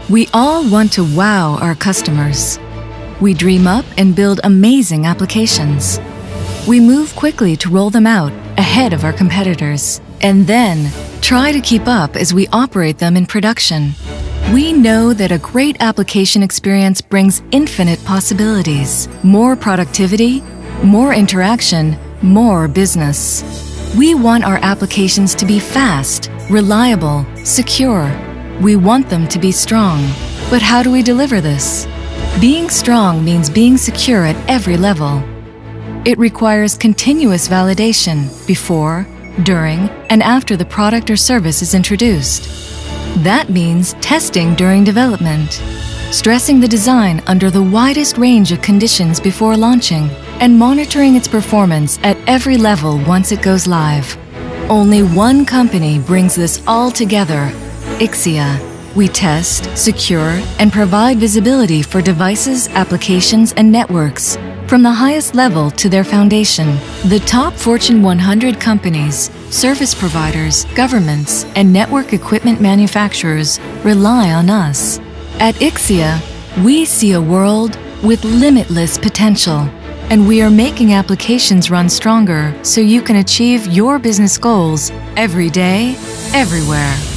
We all want to wow our customers. We dream up and build amazing applications. We move quickly to roll them out ahead of our competitors, and then try to keep up as we operate them in production. We know that a great application experience brings infinite possibilities, more productivity, more interaction, more business. We want our applications to be fast, reliable, secure. We want them to be strong. But how do we deliver this? Being strong means being secure at every level. It requires continuous validation before, during, and after the product or service is introduced. That means testing during development, stressing the design under the widest range of conditions before launching, and monitoring its performance at every level once it goes live. Only one company brings this all together: Ixia. We test, secure, and provide visibility for devices, applications, and networks, from the highest level to their foundation. The top Fortune 100 companies, service providers, governments, and network equipment manufacturers rely on us. At Ixia, we see a world with limitless potential, and we are making applications run stronger so you can achieve your business goals every day, everywhere.